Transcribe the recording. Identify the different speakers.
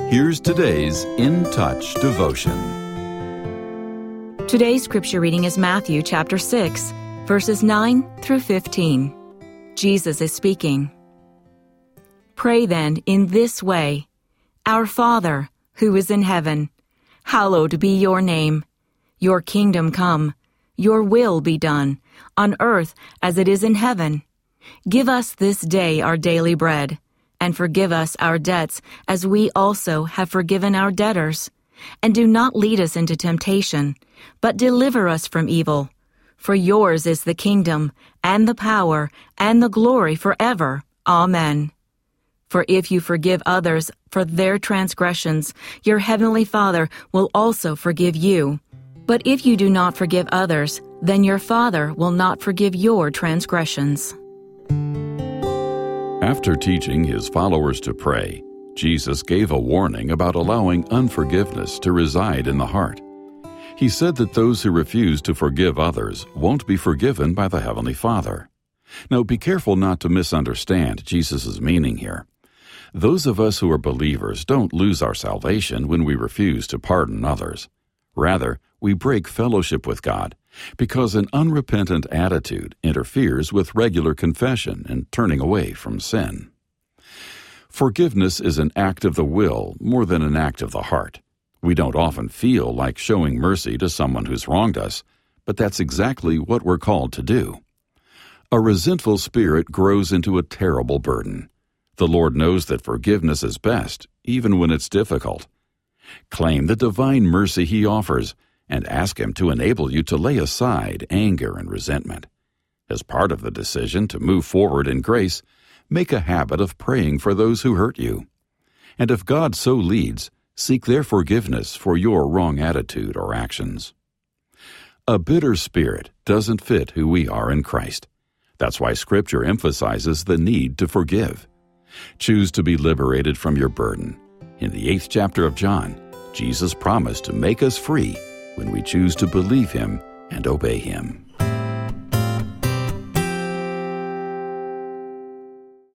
Speaker 1: Here's today's In Touch devotion.
Speaker 2: Today's scripture reading is Matthew chapter 6, verses 9 through 15. Jesus is speaking. Pray then in this way: Our Father, who is in heaven, hallowed be your name. Your kingdom come, your will be done, on earth as it is in heaven. Give us this day our daily bread, and forgive us our debts as we also have forgiven our debtors. And do not lead us into temptation, but deliver us from evil. For yours is the kingdom, and the power, and the glory forever. Amen. For if you forgive others for their transgressions, your heavenly Father will also forgive you. But if you do not forgive others, then your Father will not forgive your transgressions.
Speaker 1: After teaching his followers to pray, Jesus gave a warning about allowing unforgiveness to reside in the heart. He said that those who refuse to forgive others won't be forgiven by the Heavenly Father. Now, be careful not to misunderstand Jesus' meaning here. Those of us who are believers don't lose our salvation when we refuse to pardon others. Rather, we break fellowship with God because an unrepentant attitude interferes with regular confession and turning away from sin. Forgiveness is an act of the will more than an act of the heart. We don't often feel like showing mercy to someone who's wronged us, but that's exactly what we're called to do. A resentful spirit grows into a terrible burden. The Lord knows that forgiveness is best, even when it's difficult. Claim the divine mercy He offers and ask Him to enable you to lay aside anger and resentment. As part of the decision to move forward in grace, make a habit of praying for those who hurt you. And if God so leads, seek their forgiveness for your wrong attitude or actions. A bitter spirit doesn't fit who we are in Christ. That's why Scripture emphasizes the need to forgive. Choose to be liberated from your burden. In the 8th chapter of John, Jesus promised to make us free when we choose to believe Him and obey Him.